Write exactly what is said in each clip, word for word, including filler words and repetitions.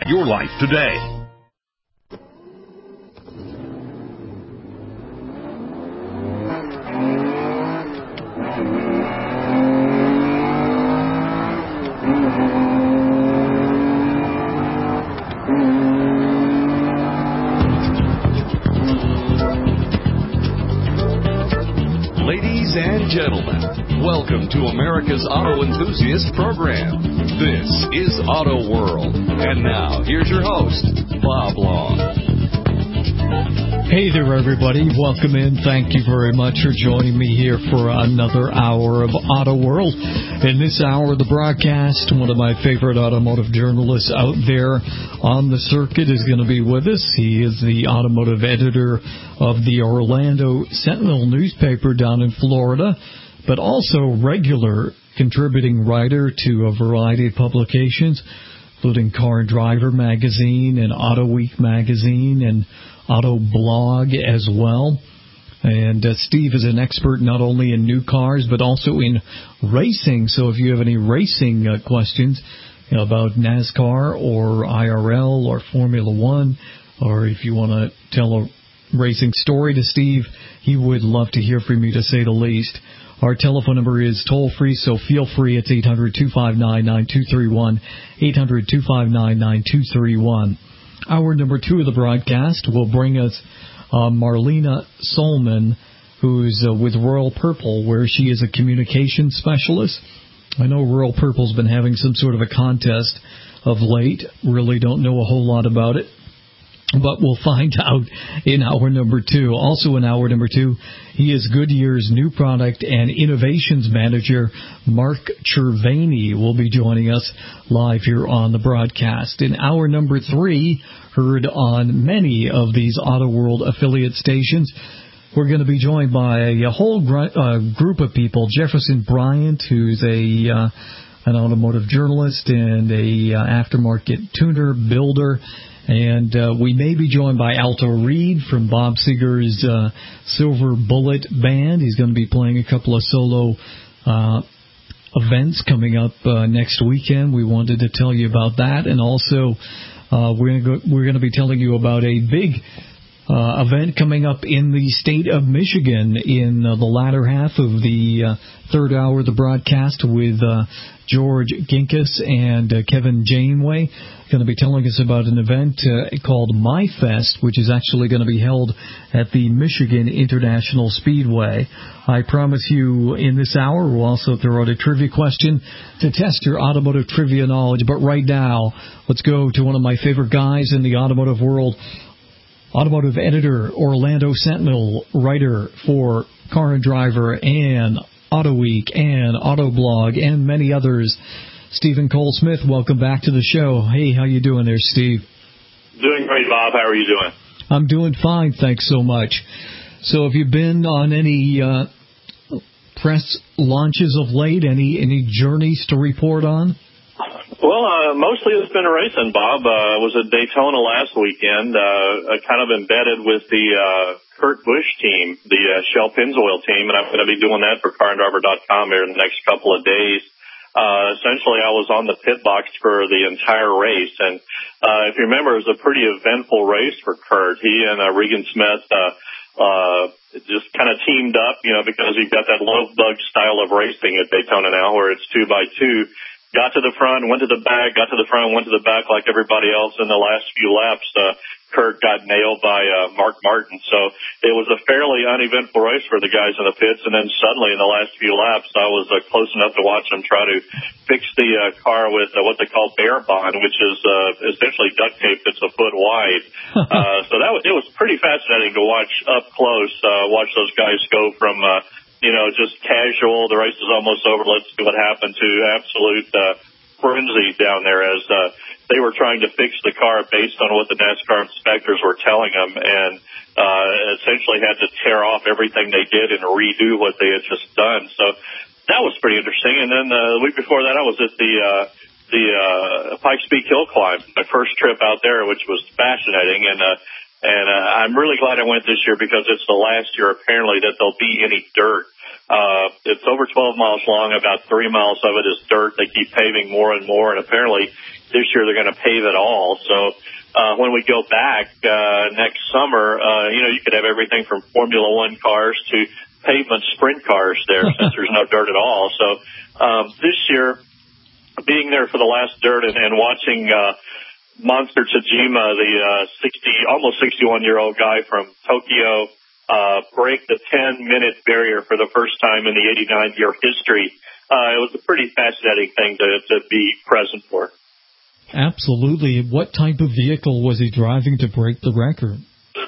your life today. Ladies and gentlemen, welcome to America's Auto Enthusiast Program. This is Auto World. And now, here's your host, Bob Long. Hey there, everybody. Welcome in. Thank you very much for joining me here for another hour of Auto World. In this hour of the broadcast, one of my favorite automotive journalists out there on the circuit is going to be with us. He is the automotive editor of the Orlando Sentinel newspaper down in Florida, but also regular contributing writer to a variety of publications, including Car and Driver magazine and Auto Week magazine and Auto Blog as well. And uh, Steve is an expert not only in new cars but also in racing. So if you have any racing uh, questions you know, about NASCAR or I R L or Formula One, or if you want to tell a racing story to Steve, he would love to hear from you, to say the least. Our telephone number is toll-free, so feel free. It's eight hundred, two five nine, nine two three one, eight hundred, two five nine, nine two three one. Hour number two of the broadcast will bring us uh, Marlena Solman, who's uh, with Royal Purple, where she is a communications specialist. I know Royal Purple's been having some sort of a contest of late. Really don't know a whole lot about it, but we'll find out in hour number two. Also in hour number two, he is Goodyear's new product and innovations manager, Mark Cervini, will be joining us live here on the broadcast. In hour number three, heard on many of these Auto World affiliate stations, we're going to be joined by a whole gr- uh, group of people. Jefferson Bryant, who's a uh, an automotive journalist and a uh, aftermarket tuner, builder. And uh, we may be joined by Alto Reed from Bob Seger's uh, Silver Bullet Band. He's going to be playing a couple of solo uh, events coming up uh, next weekend. We wanted to tell you about that. And also, uh, we're going we're going to be telling you about a big uh, event coming up in the state of Michigan in uh, the latter half of the uh, third hour of the broadcast with uh, George Ginkus and uh, Kevin Janeway. Going to be telling us about an event uh, called MyFest, which is actually going to be held at the Michigan International Speedway. I promise you in this hour we'll also throw out a trivia question to test your automotive trivia knowledge. But right now, let's go to one of my favorite guys in the automotive world, automotive editor, Orlando Sentinel, writer for Car and Driver and Auto Week and Auto Blog and many others. Stephen Cole Smith, welcome back to the show. Hey, how you doing there, Steve? Doing great, Bob. How are you doing? I'm doing fine, thanks so much. So have you been on any uh, press launches of late? Any any journeys to report on? Well, uh, mostly it's been racing, Bob. Uh, I was at Daytona last weekend, uh, kind of embedded with the uh, Kurt Busch team, the uh, Shell Pennzoil team, and I'm going to be doing that for car and driver dot com here in the next couple of days. Uh, essentially, I was on the pit box for the entire race, and uh, if you remember, it was a pretty eventful race for Kurt. He and uh, Regan Smith uh, uh, just kind of teamed up, you know, because you've got that love bug style of racing at Daytona now, where it's two by two. Got to the front, went to the back, got to the front, went to the back like everybody else. In the last few laps, uh, Kurt got nailed by uh, Mark Martin. So it was a fairly uneventful race for the guys in the pits. And then suddenly in the last few laps, I was uh, close enough to watch them try to fix the uh, car with uh, what they call bear bond, which is uh, essentially duct tape that's a foot wide. uh, so that was, it was pretty fascinating to watch up close, uh, watch those guys go from uh, you know, just casual, the race is almost over, let's see what happened, to absolute uh, frenzy down there as uh, they were trying to fix the car based on what the NASCAR inspectors were telling them, and uh, essentially had to tear off everything they did and redo what they had just done. So that was pretty interesting. And then uh, the week before that, I was at the uh, the uh, Pikes Peak Hill Climb, my first trip out there, which was fascinating. And uh, And uh, I'm really glad I went this year because it's the last year, apparently, that there'll be any dirt. Uh, it's over twelve miles long. About three miles of it is dirt. They keep paving more and more. And apparently, this year they're going to pave it all. So uh, when we go back uh, next summer, uh, you know, you could have everything from Formula One cars to pavement sprint cars there since there's no dirt at all. So um, this year, being there for the last dirt and, and watching uh, Monster Tajima, the uh, sixty, almost sixty-one-year-old guy from Tokyo, uh, break the ten-minute barrier for the first time in the eighty-nine-year history, uh, it was a pretty fascinating thing to, to be present for. Absolutely. What type of vehicle was he driving to break the record?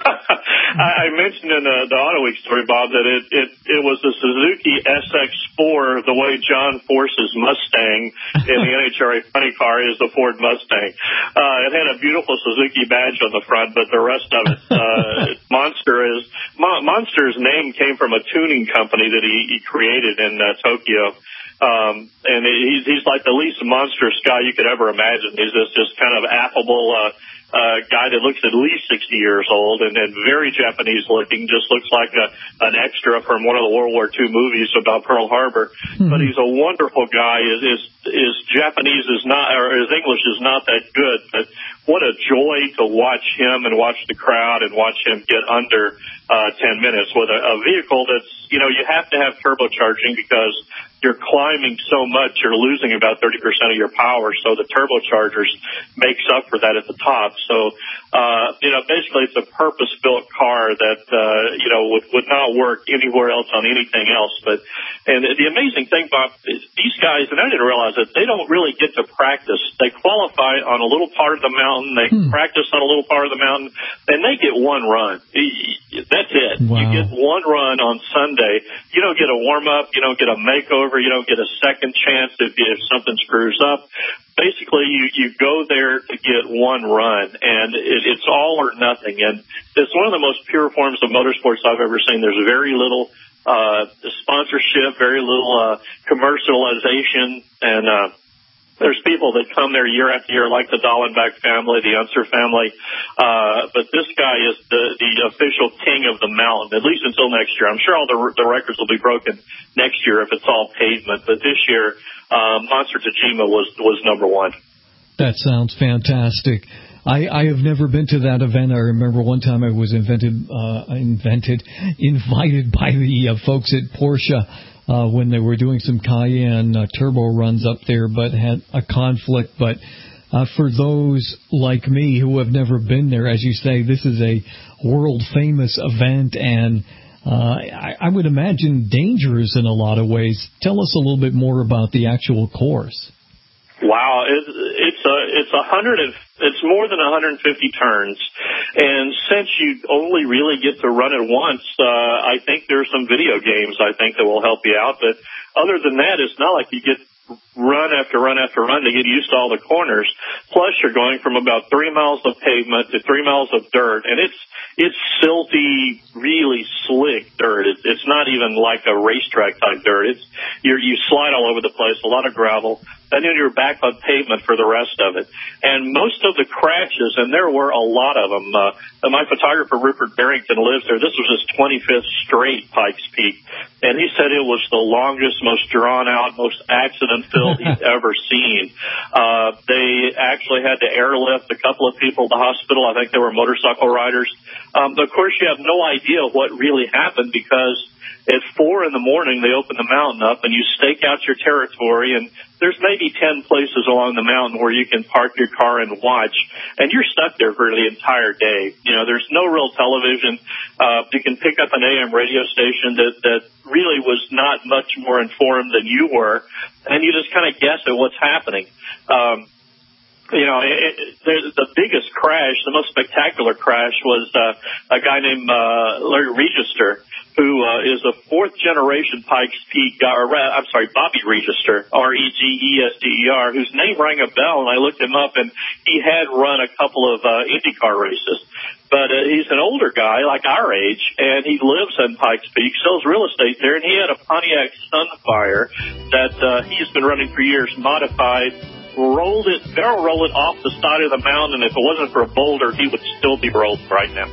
I mentioned in the, the Auto Week story, Bob, that it, it, it was the Suzuki S X four, the way John Force's Mustang in the N H R A funny car is the Ford Mustang. Uh, it had a beautiful Suzuki badge on the front, but the rest of it, uh, Monster is, Mo- Monster's name came from a tuning company that he, he created in uh, Tokyo. Um, and he's, he's like the least monstrous guy you could ever imagine. He's this just kind of affable, uh, uh, guy that looks at least sixty years old and, and very Japanese looking, just looks like a, an extra from one of the World War Two movies about Pearl Harbor. Mm-hmm. But he's a wonderful guy. His, his, his Japanese is not, or his English is not that good, but what a joy to watch him and watch the crowd and watch him get under, uh, ten minutes with a, a vehicle that's, you know, you have to have turbocharging because you're climbing so much, you're losing about thirty percent of your power, so the turbochargers makes up for that at the top. So, uh, you know, basically it's a purpose-built car that, uh, you know, would, would not work anywhere else on anything else. But, and the amazing thing, Bob, is these guys, and I didn't realize that, they don't really get to practice. They qualify on a little part of the mountain, they hmm. practice on a little part of the mountain, and they get one run. That's it. Wow. You get one run on Sunday. You don't get a warm-up, you don't get a makeover, you don't get a second chance if, if something screws up. Basically, you, you go there to get one run, and it, it's all or nothing. And it's one of the most pure forms of motorsports I've ever seen. There's very little uh, sponsorship, very little uh, commercialization, and uh, there's people that come there year after year, like the Dallenbach family, the Unser family. Uh, but this guy is the, the official king of the mountain, at least until next year. I'm sure all the, the records will be broken next year if it's all pavement. But this year, uh, Monster Tajima was, was number one. That sounds fantastic. I, I have never been to that event. I remember one time I was invented, uh, invented, invited by the uh, folks at Porsche Uh, when they were doing some Cayenne uh, turbo runs up there, but had a conflict. But uh, for those like me who have never been there, as you say, this is a world-famous event, and uh, I, I would imagine dangerous in a lot of ways. Tell us a little bit more about the actual course. Wow, it, it's a it's a hundred and it's more than one hundred fifty turns, and since you only really get to run it once, uh, I think there's some video games I think that will help you out. But other than that, it's not like you get run after run after run to get used to all the corners. Plus, you're going from about three miles of pavement to three miles of dirt, and it's it's silty, really slick dirt. It's, it's not even like a racetrack type dirt. It's you're, you slide all over the place, a lot of gravel. Then you're back on pavement for the rest of it. And most of the crashes, and there were a lot of them, uh, my photographer Rupert Barrington lives there. This was his twenty-fifth straight Pikes Peak. And he said it was the longest, most drawn-out, most accident-filled he's ever seen. Uh, they actually had to airlift a couple of people to the hospital. I think they were motorcycle riders. Um, of course, you have no idea what really happened because at four in the morning, they open the mountain up and you stake out your territory, and there's maybe ten places along the mountain where you can park your car and watch, and you're stuck there for the entire day. You know, there's no real television. Uh, you can pick up an A M radio station that, that really was not much more informed than you were, and you just kind of guess at what's happening. Um, You know, it, it, the biggest crash, the most spectacular crash was uh, a guy named uh, Larry Register, who uh, is a fourth-generation Pikes Peak, or I'm sorry, Bobby Register, R E G E S T E R, whose name rang a bell, and I looked him up, and he had run a couple of uh, IndyCar races. But uh, he's an older guy, like our age, and he lives in Pikes Peak, sells real estate there, and he had a Pontiac Sunfire that uh, he's been running for years, modified, rolled it, barrel rolled it off the side of the mountain, and if it wasn't for a boulder, he would still be rolling right now.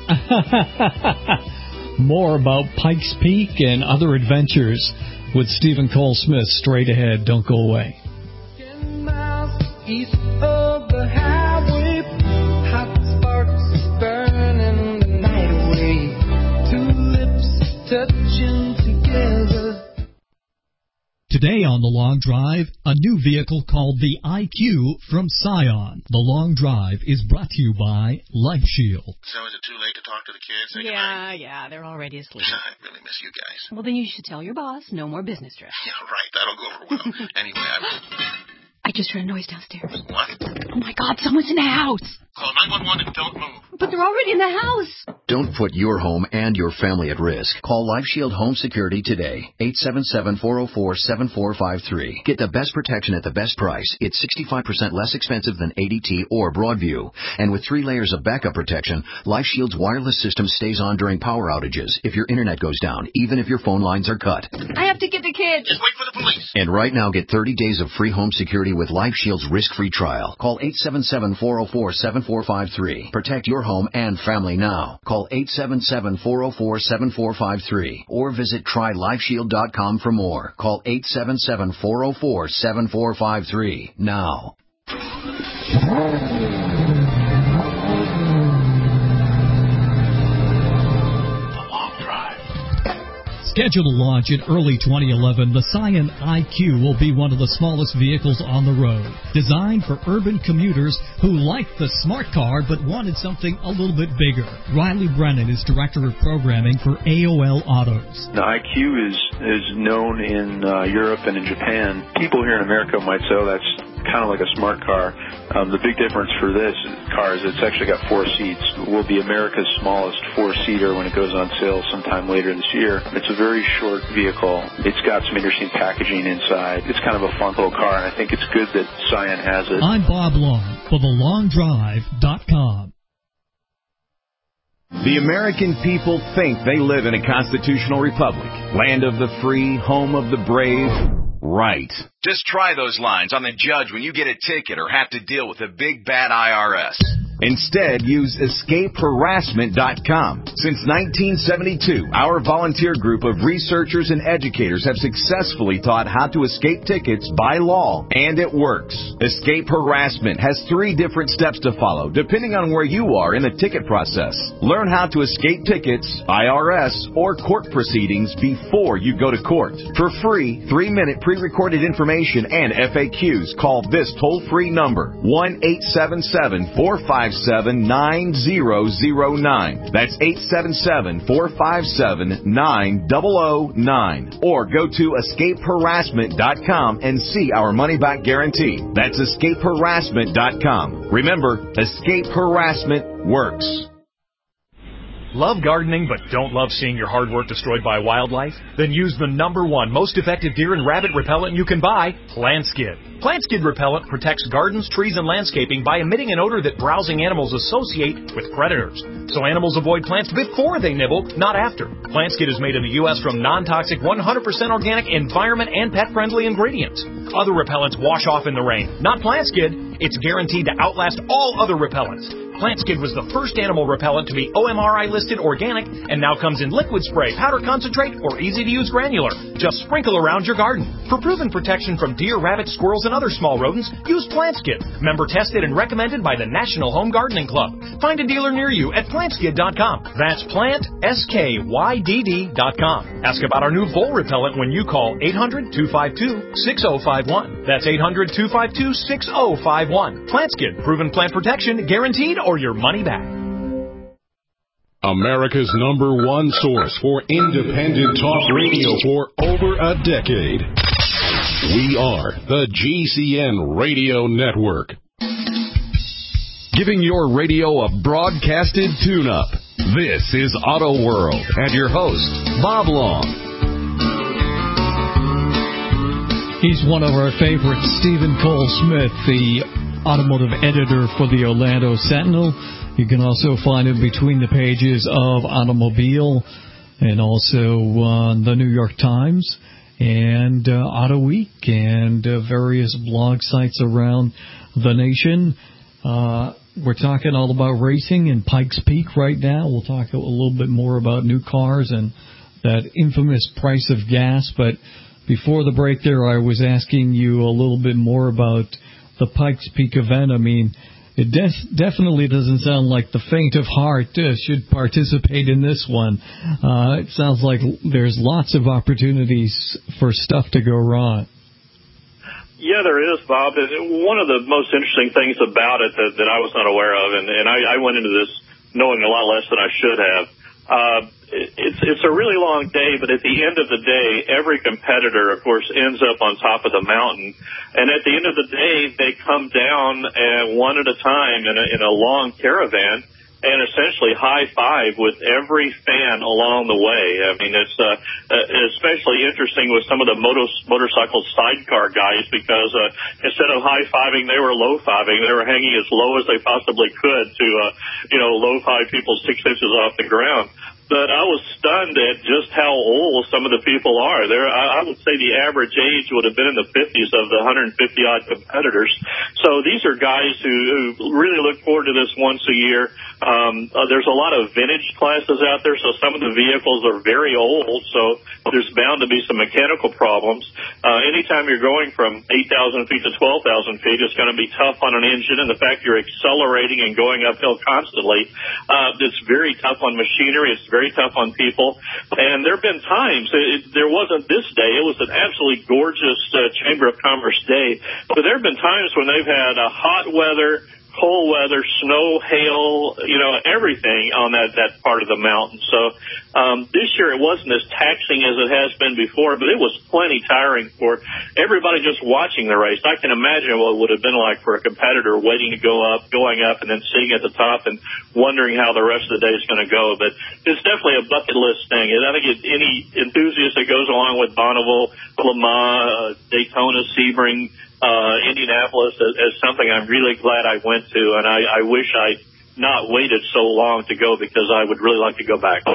More about Pikes Peak and other adventures with Stephen Cole Smith straight ahead. Don't go away. Ten miles east of the Today on The Long Drive, a new vehicle called the I Q from Scion. The Long Drive is brought to you by Life Shield. So is it too late to talk to the kids? Say yeah, goodnight? yeah, they're already asleep. I really miss you guys. Well, then you should tell your boss no more business trips. Yeah, right. That'll go over well. Anyway, I... I just heard a noise downstairs. What? Oh, my God, someone's in the house. Call nine one one and don't move. But they're already in the house. Don't put your home and your family at risk. Call Life Shield Home Security today. eight seven seven, four oh four, seven four five three. Get the best protection at the best price. It's sixty-five percent less expensive than A D T or Broadview. And with three layers of backup protection, Life Shield's wireless system stays on during power outages if your internet goes down, even if your phone lines are cut. I have to get the kids. Just wait for the police. And right now, get thirty days of free home security with Life Shield's risk-free trial. Call eight seven seven, four oh four, seven four five three. Protect your home and family now. Call eight seven seven, four oh four, seven four five three or visit try life shield dot com for more. Call eight seven seven, four oh four, seven four five three now. Scheduled to launch in early twenty eleven, the Scion I Q will be one of the smallest vehicles on the road. Designed for urban commuters who liked the smart car but wanted something a little bit bigger. Riley Brennan is Director of Programming for A O L Autos. The I Q is, is known in uh, Europe and in Japan. People here in America might say, oh, that's kind of like a smart car. Um, the big difference for this car is it's actually got four seats. It will be America's smallest four-seater when it goes on sale sometime later this year. It's a very short vehicle. It's got some interesting packaging inside. It's kind of a fun little car, and I think it's good that Scion has it. I'm Bob Long for the long drive dot com. The American people think they live in a constitutional republic, land of the free, home of the brave. Right. Just try those lines on the judge when you get a ticket or have to deal with a big bad I R S. Instead, use escape harassment dot com. Since nineteen seventy-two, our volunteer group of researchers and educators have successfully taught how to escape tickets by law, and it works. Escape Harassment has three different steps to follow, depending on where you are in the ticket process. Learn how to escape tickets, I R S, or court proceedings before you go to court. For free, three-minute pre-recorded information and F A Qs, call this toll-free number, one eight seven seven, four five seven, nine zero zero nine. That's eight seven seven, four five seven, nine zero zero nine. Or go to escape harassment dot com and see our money-back guarantee. That's escape harassment dot com. Remember, Escape Harassment works. Love gardening but don't love seeing your hard work destroyed by wildlife? Then use the number one most effective deer and rabbit repellent you can buy, PlantSkid. PlantSkid repellent protects gardens, trees, and landscaping by emitting an odor that browsing animals associate with predators. So animals avoid plants before they nibble, not after. PlantSkid is made in the U S from non-toxic, one hundred percent organic, environment, and pet-friendly ingredients. Other repellents wash off in the rain. Not PlantSkid. It's guaranteed to outlast all other repellents. PlantSkid was the first animal repellent to be O M R I listed organic and now comes in liquid spray, powder concentrate, or easy-to-use granular. Just sprinkle around your garden. For proven protection from deer, rabbits, squirrels, and other small rodents, use PlantSkid. Member tested and recommended by the National Home Gardening Club. Find a dealer near you at plant skid dot com. That's plant, S K Y D D dot com. Ask about our new vole repellent when you call eight hundred, two five two, six oh five one. That's eight hundred, two five two, six oh five one. PlantSkid. Proven plant protection, guaranteed, or your money back. America's number one source for independent talk radio for over a decade. We are the G C N Radio Network. Giving your radio a broadcasted tune-up. This is Auto World and your host, Bob Long. He's one of our favorites, Stephen Cole Smith, the automotive editor for the Orlando Sentinel. You can also find him between the pages of Automobile and also uh, the New York Times and uh, Auto Week and uh, various blog sites around the nation. Uh, we're talking all about racing in Pikes Peak right now. We'll talk a little bit more about new cars and that infamous price of gas. But before the break there, I was asking you a little bit more about the Pikes Peak event. I mean, it def- definitely doesn't sound like the faint of heart uh, should participate in this one. Uh, it sounds like there's lots of opportunities for stuff to go wrong. Yeah, there is, Bob. And one of the most interesting things about it that, that I was not aware of, and, and I, I went into this knowing a lot less than I should have, uh, it, it's, it's a really long day, but at the end of the day, every competitor, of course, ends up on top of the mountain. And at the end of the day, they come down uh, one at a time in a, in a long caravan and essentially high five with every fan along the way. I mean, it's uh, especially interesting with some of the motos, motorcycle sidecar guys because uh, instead of high fiving, they were low fiving. They were hanging as low as they possibly could to, uh, you know, low five people six inches off the ground. But I was stunned at just how old some of the people are. There, I, I would say the average age would have been in the fifties of the one hundred fifty odd competitors. So these are guys who, who really look forward to this once a year. Um, uh, there's a lot of vintage classes out there, so some of the vehicles are very old. So there's bound to be some mechanical problems. Uh, anytime you're going from eight thousand feet to twelve thousand feet, it's going to be tough on an engine, and the fact you're accelerating and going uphill constantly, uh, it's very tough on machinery. It's very tough on people. And there have been times, it, there wasn't this day, it was an absolutely gorgeous uh, Chamber of Commerce day, but there have been times when they've had a hot weather, cold weather, snow, hail, you know, everything on that, that part of the mountain. So um, this year it wasn't as taxing as it has been before, but it was plenty tiring for everybody just watching the race. I can imagine what it would have been like for a competitor waiting to go up, going up, and then sitting at the top and wondering how the rest of the day is going to go. But it's definitely a bucket list thing. And I think it, any enthusiast that goes along with Bonneville, Le Mans, uh, Daytona, Sebring, Uh, Indianapolis as, as something I'm really glad I went to, and I, I wish I'd not waited so long to go because I would really like to go back.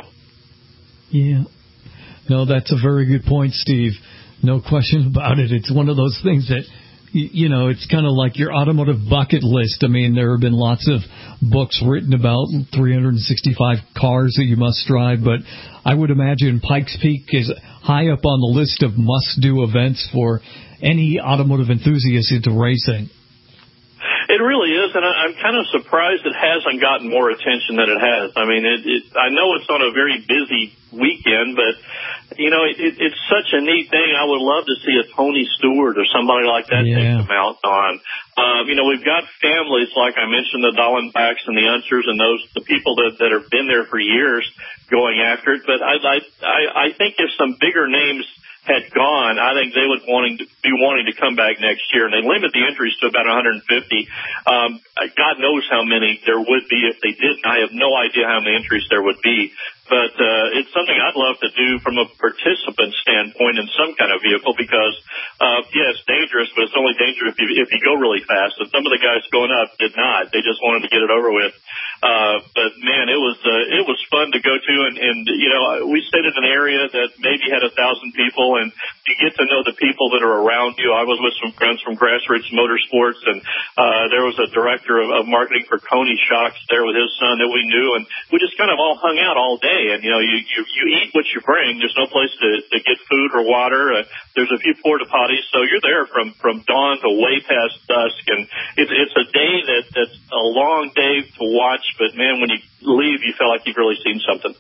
Yeah. No, that's a very good point, Steve. No question about it. It's one of those things that, you know, it's kind of like your automotive bucket list. I mean, there have been lots of books written about three hundred sixty-five cars that you must drive, but I would imagine Pikes Peak is high up on the list of must-do events for any automotive enthusiast into racing. It really is, and I'm kind of surprised it hasn't gotten more attention than it has. I mean, it, it, I know it's on a very busy weekend, but, you know, it, it, it's such a neat thing. I would love to see a Tony Stewart or somebody like that yeah. take the mount on. Um, you know, we've got families, like I mentioned, the Dallenbachs and the Unsers and those, the people that, that have been there for years going after it. But I, I, I, I think if some bigger names had gone, I think they would wanting to be wanting to come back next year, and they limit the entries to about one hundred fifty. Um, God knows how many there would be if they didn't. I have no idea how many entries there would be. But uh, it's something I'd love to do from a participant standpoint in some kind of vehicle because, uh, yeah, it's dangerous, but it's only dangerous if you, if you go really fast. And some of the guys going up did not. They just wanted to get it over with. Uh, but, man, it was uh, it was fun to go to. And, and, you know, we stayed in an area that maybe had a thousand people, and you get to know the people that are around you. I was with some friends from Grassroots Motorsports, and uh, there was a director of, of marketing for Coney Shocks there with his son that we knew. And we just kind of all hung out all day. And, you know, you, you, you eat what you bring. There's no place to, to get food or water. Uh, there's a few porta potties. So you're there from, from dawn to way past dusk. And it's, it's a day that, that's a long day to watch. But, man, when you leave, you feel like you've really seen something.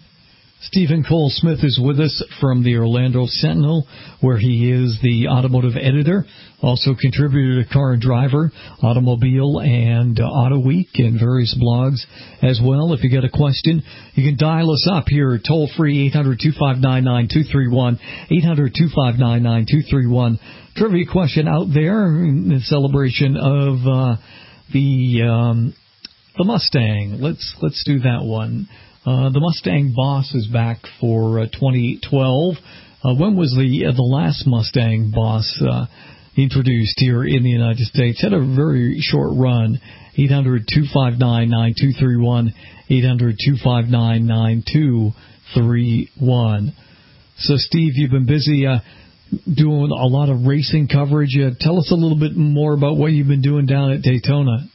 Stephen Cole Smith is with us from the Orlando Sentinel, where he is the automotive editor, also contributor to Car and Driver, Automobile, and uh, Auto Week, and various blogs as well. If you got a question, you can dial us up here, toll-free, eight hundred, two five nine, nine two three one, eight hundred, two five nine, nine two three one. Trivia question out there in celebration of uh, the um, the Mustang. Let's let's do that one. Uh, the Mustang Boss is back for uh, twenty twelve. Uh, when was the uh, the last Mustang Boss uh, introduced here in the United States? Had a very short run. eight hundred, two five nine, nine two three one, eight hundred, two five nine, nine two three one. So, Steve, you've been busy uh, doing a lot of racing coverage. Uh, tell us a little bit more about what you've been doing down at Daytona.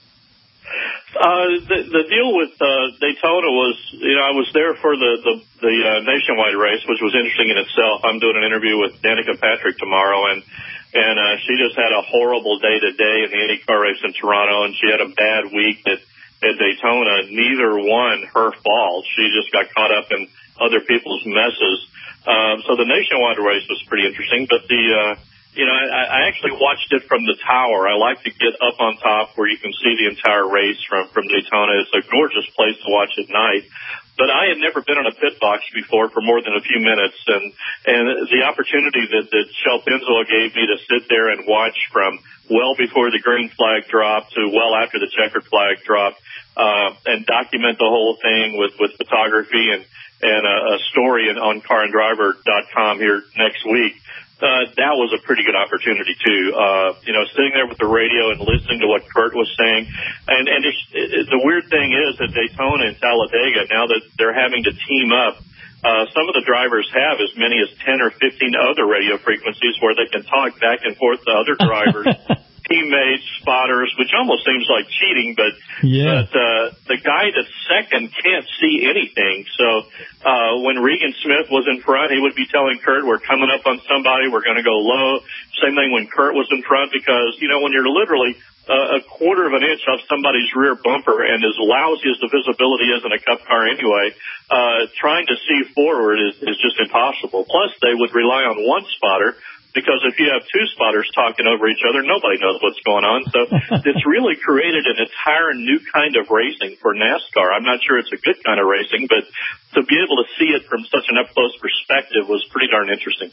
Uh, the, the deal with uh, Daytona was, you know, I was there for the the, the uh, nationwide race, which was interesting in itself. I'm doing an interview with Danica Patrick tomorrow, and and uh, she just had a horrible day today in the IndyCar race in Toronto, and she had a bad week at, at Daytona. Neither one her fault. She just got caught up in other people's messes. Um, so the nationwide race was pretty interesting, but the uh, you know, I, I actually watched it from the tower. I like to get up on top where you can see the entire race from, from Daytona. It's a gorgeous place to watch at night. But I had never been in a pit box before for more than a few minutes, and, and the opportunity that, that Shell Pennzoil gave me to sit there and watch from well before the green flag dropped to well after the checkered flag dropped, uh, and document the whole thing with, with photography and, and a, a story in, on car and driver dot com here next week. Uh, that was a pretty good opportunity too. Uh, you know, sitting there with the radio and listening to what Kurt was saying. And, and it's, it, the weird thing is at Daytona and Talladega, now that they're having to team up, uh, some of the drivers have as many as ten or fifteen other radio frequencies where they can talk back and forth to other drivers, teammates, spotters, which almost seems like cheating, but, yeah. but, uh, the guy that's second can't see anything. So, uh, when Regan Smith was in front, he would be telling Kurt, we're coming up on somebody, we're going to go low. Same thing when Kurt was in front, because, you know, when you're literally uh, a quarter of an inch off somebody's rear bumper and as lousy as the visibility is in a Cup car anyway, uh, trying to see forward is, is just impossible. Plus, they would rely on one spotter, because if you have two spotters talking over each other, nobody knows what's going on. So it's really created an entire new kind of racing for NASCAR. I'm not sure it's a good kind of racing, but to be able to see it from such an up-close perspective was pretty darn interesting.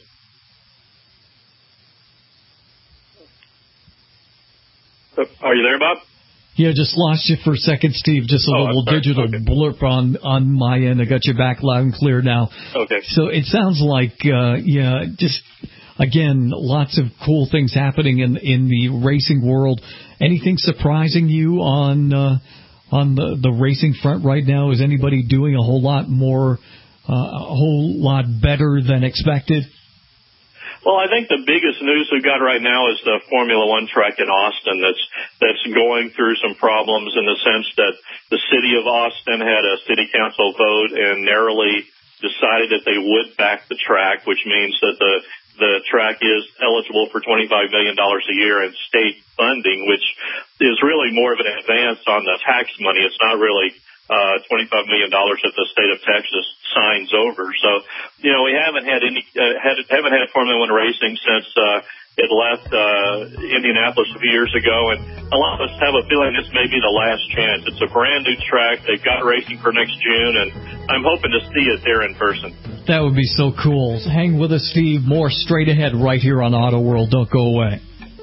Are you there, Bob? Yeah, just lost you for a second, Steve. Just a oh, little digital okay. blurb on, on my end. I got you back loud and clear now. Okay. So it sounds like, uh, yeah, just... Again, lots of cool things happening in in the racing world. Anything surprising you on uh, on the, the racing front right now? Is anybody doing a whole lot more, uh, a whole lot better than expected? Well, I think the biggest news we've got right now is the Formula One track in Austin that's that's going through some problems in the sense that the city of Austin had a city council vote and narrowly decided that they would back the track, which means that the The track is eligible for twenty-five million dollars a year in state funding, which is really more of an advance on the tax money. It's not really uh twenty-five million dollars that the state of Texas signs over. So, you know, we haven't had any uh, had, haven't had Formula One racing since uh it left uh Indianapolis a few years ago, and a lot of us have a feeling this may be the last chance. It's a brand new track. They've got racing for next June, and I'm hoping to see it there in person. That would be so cool. Hang with us, Steve. More straight ahead right here on Auto World. Don't go away.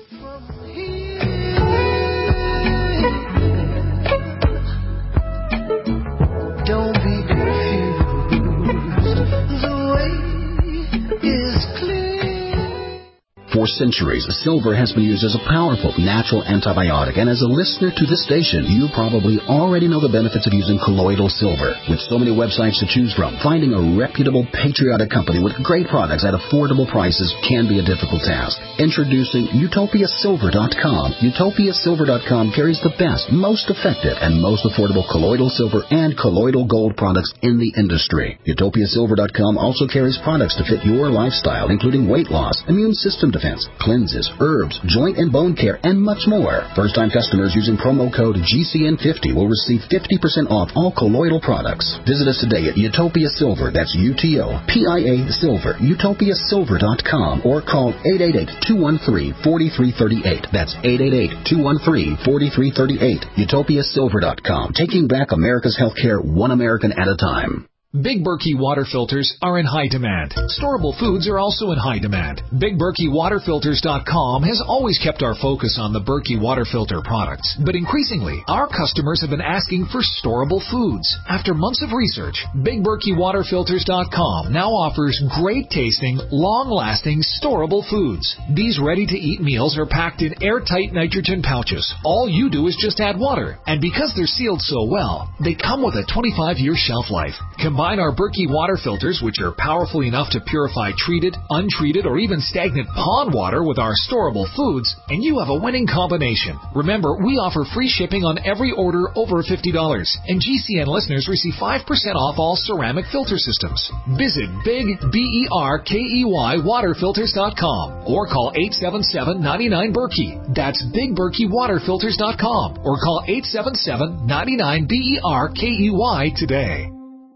Don't be confused. The way is clear. For centuries, silver has been used as a powerful natural antibiotic, and as a listener to this station, you probably already know the benefits of using colloidal silver. With so many websites to choose from, finding a reputable, patriotic company with great products at affordable prices can be a difficult task. Introducing Utopia Silver dot com. Utopia Silver dot com carries the best, most effective, and most affordable colloidal silver and colloidal gold products in the industry. Utopia Silver dot com also carries products to fit your lifestyle, including weight loss, immune system defense, cleanses, herbs, joint and bone care, and much more. First-time customers using promo code G C N fifty will receive fifty percent off all colloidal products. Visit us today at Utopia Silver, that's U T O P I A Silver, Utopia Silver dot com, or call eight eight eight, two one three, four three three eight. That's eight eight eight, two one three, four three three eight. Utopia Silver dot com, taking back America's healthcare one American at a time. Big Berkey water filters are in high demand. Storable foods are also in high demand. Big Berkey Water Filters dot com has always kept our focus on the Berkey water filter products. But increasingly, our customers have been asking for storable foods. After months of research, Big Berkey Water Filters dot com now offers great tasting, long-lasting, storable foods. These ready-to-eat meals are packed in airtight nitrogen pouches. All you do is just add water. And because they're sealed so well, they come with a twenty-five year shelf life. Combine Combine our Berkey water filters, which are powerful enough to purify treated, untreated, or even stagnant pond water with our storable foods, and you have a winning combination. Remember, we offer free shipping on every order over fifty dollars, and G C N listeners receive five percent off all ceramic filter systems. Visit Big B E R K E Y water filters dot com or call eight seven seven, nine nine, Berkey. That's Big Berkey water filters dot com or call eight seven seven, nine nine, B E R K E Y today.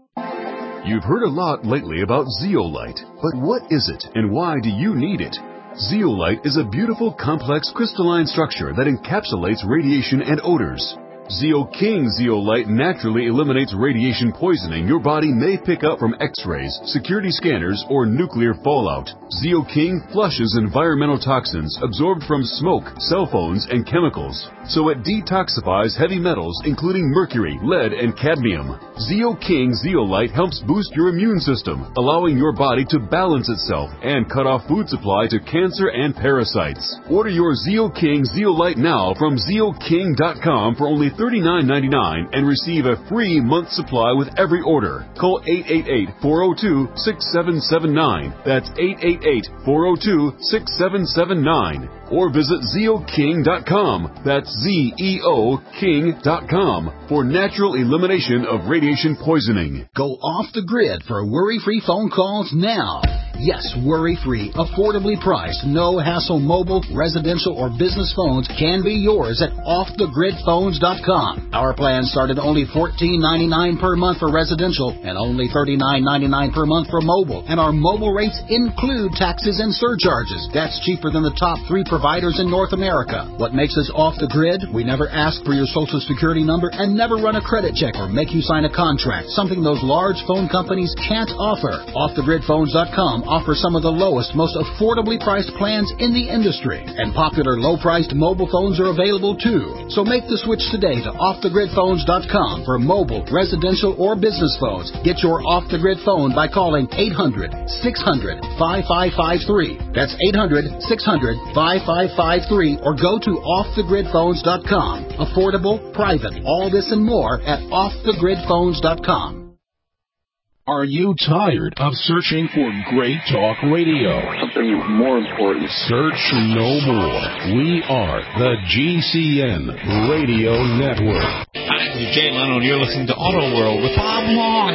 You've heard a lot lately about zeolite, but what is it and why do you need it? Zeolite is a beautiful, complex crystalline structure that encapsulates radiation and odors. ZeoKing zeolite naturally eliminates radiation poisoning your body may pick up from x-rays, security scanners, or nuclear fallout. ZeoKing flushes environmental toxins absorbed from smoke, cell phones, and chemicals, so it detoxifies heavy metals including mercury, lead, and cadmium. ZeoKing zeolite helps boost your immune system, allowing your body to balance itself and cut off food supply to cancer and parasites. Order your ZeoKing zeolite now from Zeo King dot com for only thirty-nine ninety-nine and receive a free month supply with every order. Call eight eight eight, four oh two, six seven seven nine. That's eight eight eight, four oh two, six seven seven nine. Or visit Zeo King dot com. That's Z E O King dot com for natural elimination of radiation poisoning. Go off the grid for worry-free phone calls now. Yes, worry-free, affordably priced, no-hassle mobile, residential, or business phones can be yours at off the grid phones dot com. Our plans start at only fourteen ninety-nine per month for residential and only thirty-nine ninety-nine per month for mobile. And our mobile rates include taxes and surcharges. That's cheaper than the top three providers in North America. What makes us off the grid? We never ask for your social security number and never run a credit check or make you sign a contract, something those large phone companies can't offer. off the grid phones dot com offers some of the lowest, most affordably priced plans in the industry. And popular low-priced mobile phones are available too. So make the switch today to off the grid phones dot com for mobile, residential, or business phones. Get your off-the-grid phone by calling eight hundred, six hundred, five five five three. That's eight hundred, six hundred, five five five three or go to off the grid phones dot com. Affordable, private, all this and more at off the grid phones dot com. Are you tired of searching for great talk radio? Something more important. Search no more. We are the G C N Radio Network. Hi, this is Jay Leno, and you're listening to Auto World with Bob Long.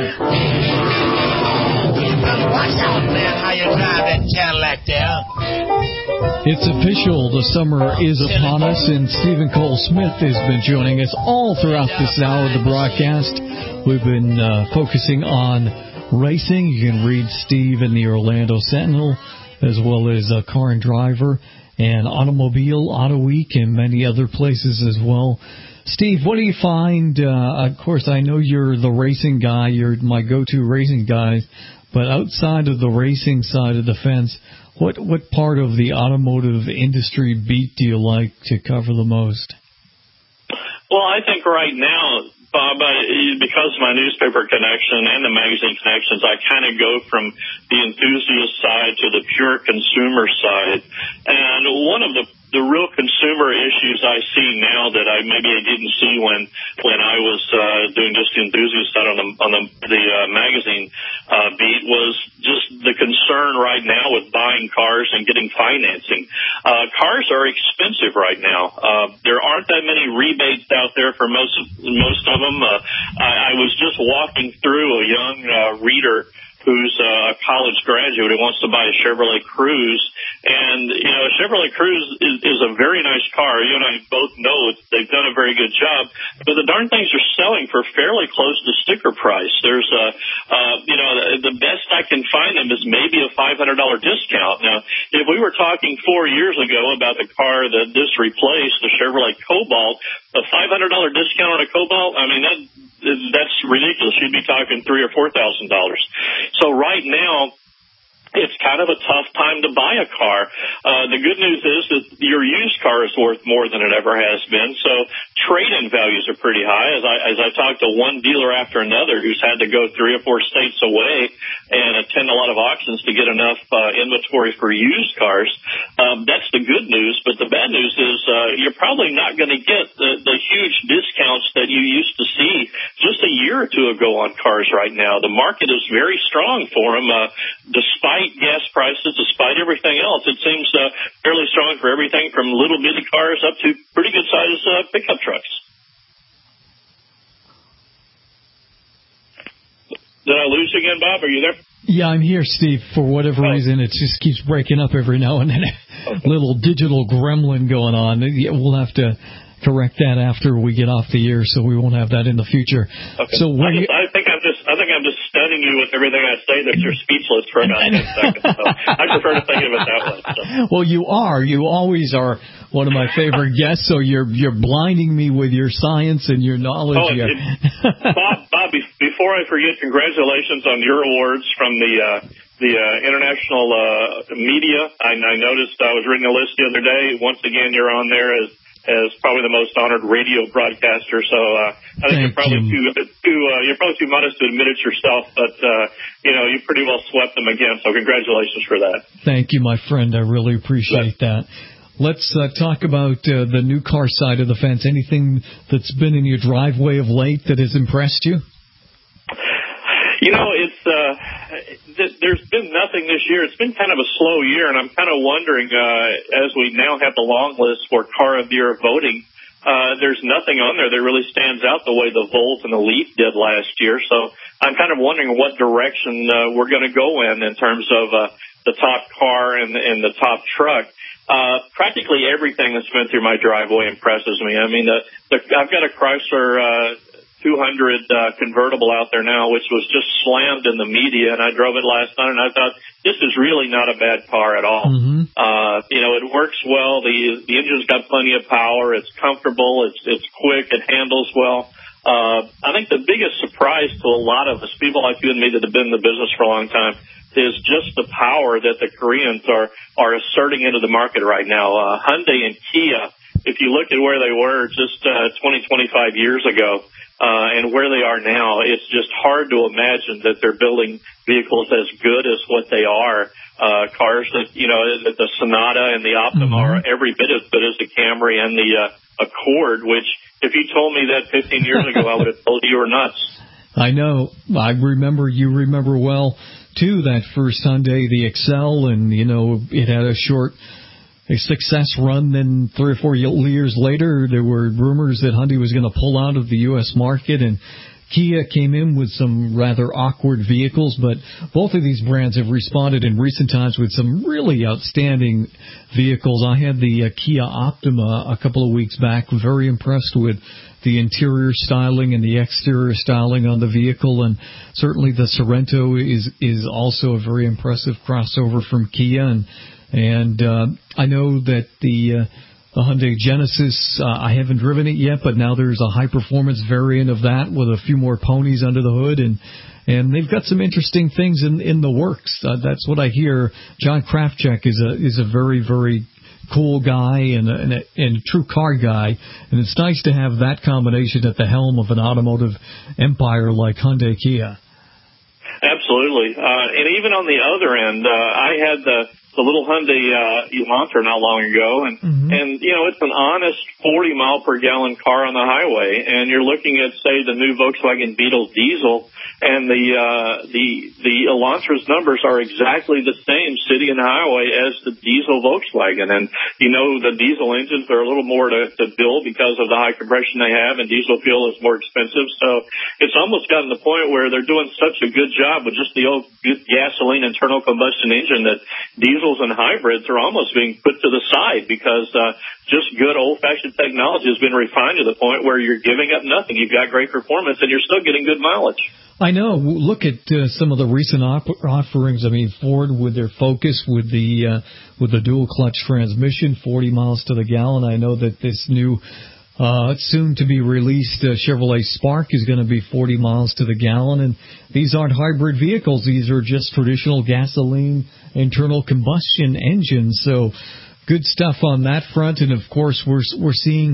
Watch out, man, how you drive that Cadillac there. It's official. The summer is upon us, and Stephen Cole Smith has been joining us all throughout this hour of the broadcast. We've been uh, focusing on racing. You can read Steve in the Orlando Sentinel, as well as uh, Car and Driver, and Automobile, Auto Week, and many other places as well. Steve, what do you find? Uh, of course, I know you're the racing guy. You're my go-to racing guy. But outside of the racing side of the fence, what what part of the automotive industry beat do you like to cover the most? Well, I think right now, Bob, uh, because of my newspaper connection and the magazine connections, I kind of go from the enthusiast side to the pure consumer side. And one of the the real consumer issues I see now that I maybe I didn't see when when I was uh, doing just the enthusiast side on the on the, the uh, magazine uh, beat was just the concern right now with buying cars and getting financing. Uh, cars are expensive right now. Uh, there aren't that many rebates out there for most most of them. Uh, I, I was just walking through a young uh, reader who's a college graduate who wants to buy a Chevrolet Cruze. And, you know, a Chevrolet Cruze is, is a very nice car. You and I both know they've done a very good job. But the darn things are selling for fairly close to sticker price. There's a, uh, you know, the, the best I can find them is maybe a five hundred dollars discount. Now, if we were talking four years ago about the car that this replaced, the Chevrolet Cobalt, a five hundred dollars discount on a Cobalt, I mean, that, that's ridiculous. You'd be talking three or four thousand dollars. So right now, it's kind of a tough time to buy a car. Uh, the good news is that your used car is worth more than it ever has been. So trade-in values are pretty high. As I, as I talked to one dealer after another who's had to go three or four states away and attend a lot of auctions to get enough uh, inventory for used cars, um, that's the good news. But the bad news is uh, you're probably not going to get the, the huge discounts that you used to see just a year or two ago on cars right now. The market is very strong for them, uh, despite gas prices, despite everything else. It seems uh, fairly strong for everything from little bitty cars up to pretty good size uh, pickup trucks. Did I lose you again, Bob? Are you there? Yeah, I'm here, Steve. For whatever reason, it just keeps breaking up every now and then. A little digital gremlin going on. We'll have to correct that after we get off the air, so we won't have that in the future. Okay. So I, just, I think I'm just I think I'm just stunning you with everything I say that you're speechless for about ten seconds. So I prefer to think of it that way. So. Well, you are. You always are one of my favorite guests. So you're you're blinding me with your science and your knowledge. Oh, it, Bob, Bob, before I forget, congratulations on your awards from the uh, the uh, international uh, media. I, I noticed I was reading a list the other day. Once again, you're on there as. as probably the most honored radio broadcaster, so uh, I think Thank you're probably you. too too uh, you're probably too modest to admit it yourself, but uh, you know you pretty well swept them again. So congratulations for that. Thank you, my friend. I really appreciate that. Let's uh, talk about uh, the new car side of the fence. Anything that's been in your driveway of late that has impressed you? You know, it's uh, th- there's been nothing this year. It's been kind of a slow year, and I'm kind of wondering, uh, as we now have the long list for Car of the Year voting, uh, there's nothing on there that really stands out the way the Volt and the Leaf did last year. So I'm kind of wondering what direction uh, we're going to go in in terms of uh, the top car and, and the top truck. Uh, practically everything that's been through my driveway impresses me. I mean, the, the, I've got a Chrysler uh, two hundred uh, convertible out there now, which was just slammed in the media, and I drove it last night, and I thought, this is really not a bad car at all. Mm-hmm. Uh, you know, it works well. The the engine's got plenty of power. It's comfortable. It's it's quick. It handles well. Uh, I think the biggest surprise to a lot of us, people like you and me that have been in the business for a long time, is just the power that the Koreans are are asserting into the market right now. Uh, Hyundai and Kia, if you look at where they were just uh, twenty, twenty-five years ago, Uh, and where they are now, it's just hard to imagine that they're building vehicles as good as what they are. Uh, cars that, you know, the, the Sonata and the Optima mm-hmm. are every bit as good as the Camry and the uh, Accord, which if you told me that fifteen years ago, I would have told you were nuts. I know. I remember, you remember well, too, that first Hyundai, the Excel, and, you know, it had a short a success run. Then three or four years later, there were rumors that Hyundai was going to pull out of the U S market, and Kia came in with some rather awkward vehicles, but both of these brands have responded in recent times with some really outstanding vehicles. I had the uh, Kia Optima a couple of weeks back, very impressed with the interior styling and the exterior styling on the vehicle, and certainly the Sorento is is also a very impressive crossover from Kia, and And uh, I know that the uh, the Hyundai Genesis, uh, I haven't driven it yet, but now there's a high-performance variant of that with a few more ponies under the hood, and and they've got some interesting things in in the works. Uh, that's what I hear. John Krafchick is a is a very, very cool guy and a, and, a, and a true car guy, and it's nice to have that combination at the helm of an automotive empire like Hyundai Kia. Absolutely. Uh, and even on the other end, uh, I had the the little Hyundai uh, Elantra not long ago, and mm-hmm. and you know it's an honest forty mile per gallon car on the highway, and you're looking at say the new Volkswagen Beetle diesel, and the uh, the the Elantra's numbers are exactly the same city and highway as the diesel Volkswagen, and you know the diesel engines are a little more to, to build because of the high compression they have, and diesel fuel is more expensive, so it's almost gotten to the point where they're doing such a good job with just the old gasoline internal combustion engine that diesel and hybrids are almost being put to the side because uh, just good old-fashioned technology has been refined to the point where you're giving up nothing. You've got great performance, and you're still getting good mileage. I know. Look at uh, some of the recent op- offerings. I mean, Ford with their Focus, with the uh, with the dual-clutch transmission, forty miles to the gallon. I know that this new Uh, soon-to-be-released uh, Chevrolet Spark is going to be forty miles to the gallon, and these aren't hybrid vehicles. These are just traditional gasoline internal combustion engines, so good stuff on that front. And, of course, we're we're seeing,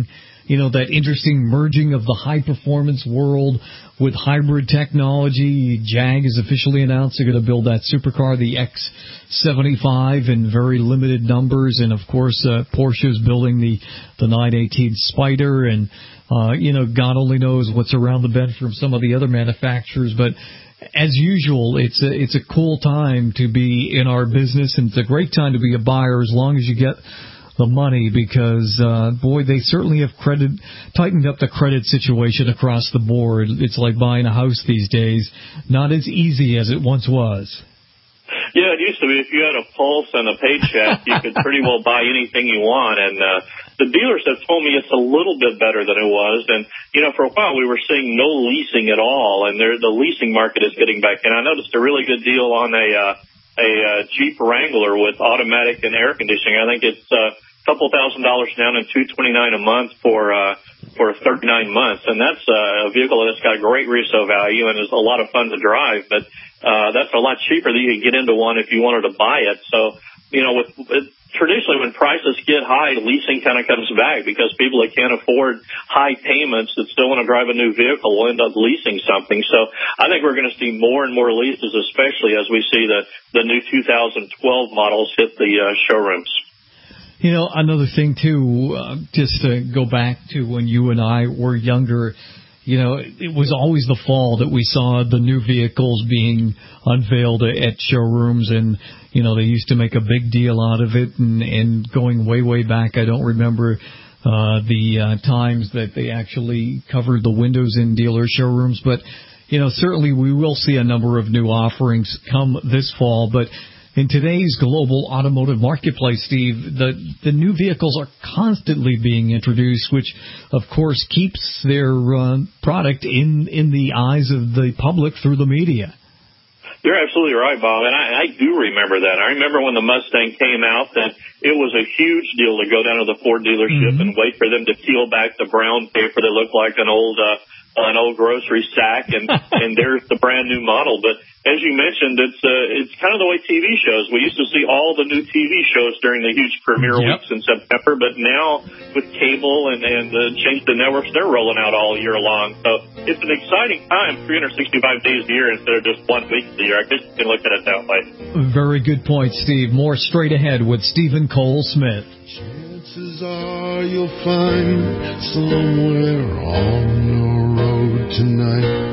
you know, that interesting merging of the high-performance world with hybrid technology. Jag has officially announced they're going to build that supercar, the X seventy-five, in very limited numbers. And, of course, uh, Porsche's building the, the nine eighteen Spider. And, uh, you know, God only knows what's around the bend from some of the other manufacturers. But as usual, it's a, it's a cool time to be in our business, and it's a great time to be a buyer as long as you get the money, because, uh, boy, they certainly have credit tightened up the credit situation across the board. It's like buying a house these days. Not as easy as it once was. Yeah, it used to be if you had a pulse and a paycheck, you could pretty well buy anything you want. And uh, the dealers have told me it's a little bit better than it was. And, you know, for a while we were seeing no leasing at all, and there, the leasing market is getting back in. I noticed a really good deal on a, uh, a uh, Jeep Wrangler with automatic and air conditioning. I think it's uh, a couple thousand dollars down and two twenty-nine a month for uh, for thirty-nine months. And that's uh, a vehicle that's got great resale value and is a lot of fun to drive. But Uh, that's a lot cheaper than you could get into one if you wanted to buy it. So, you know, with, with traditionally when prices get high, leasing kind of comes back because people that can't afford high payments that still want to drive a new vehicle will end up leasing something. So I think we're going to see more and more leases, especially as we see the, the new two thousand twelve models hit the uh, showrooms. You know, another thing, too, uh, just to go back to when you and I were younger, you know, it was always the fall that we saw the new vehicles being unveiled at showrooms, and, you know, they used to make a big deal out of it, and, and going way, way back, I don't remember uh, the uh, times that they actually covered the windows in dealer showrooms, but, you know, certainly we will see a number of new offerings come this fall, but in today's global automotive marketplace, Steve, the, the new vehicles are constantly being introduced, which, of course, keeps their uh, product in, in the eyes of the public through the media. You're absolutely right, Bob, and I, I do remember that. I remember when the Mustang came out that it was a huge deal to go down to the Ford dealership mm-hmm. and wait for them to peel back the brown paper that looked like an old uh, an old grocery sack, and, and there's the brand new model. But as you mentioned, it's uh, it's kind of the way T V shows. We used to see all the new T V shows during the huge premiere yep. weeks in September, but now with cable and, and the change the networks, they're rolling out all year long. So it's an exciting time, three hundred sixty-five days a year instead of just one week of the year. I guess you can look at it that way. Very good point, Steve. More straight ahead with Stephen Cole Smith. Chances are you'll find somewhere on the road tonight.